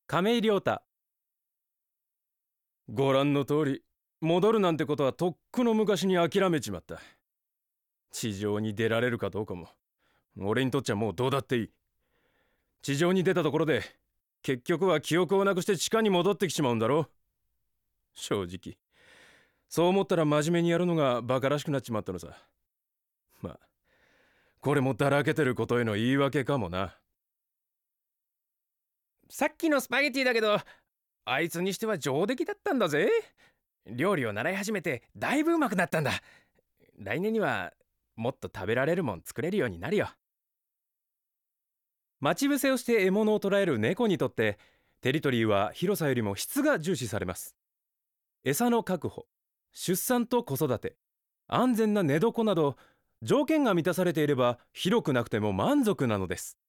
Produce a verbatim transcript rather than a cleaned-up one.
亀井亮太。 ご覧の通り、戻るなんてことはとっくの昔に諦めちまった。地上に出られるかどうかも、俺にとっちゃもうどうだっていい。地上に出たところで、結局は記憶をなくして地下に戻ってきちまうんだろ。正直、そう思ったら真面目にやるのがバカらしくなっちまったのさ。まあ、これもだらけてることへの言い訳かもな。 さっきのスパゲティだけど、あいつにしては上出来だったんだぜ。料理を習い始めてだいぶ上手くなったんだ。来年にはもっと食べられるもん作れるようになるよ。待ち伏せをして獲物を捕らえる猫にとって、テリトリーは広さよりも質が重視されます。餌の確保、出産と子育て、安全な寝床など、条件が満たされていれば広くなくても満足なのです。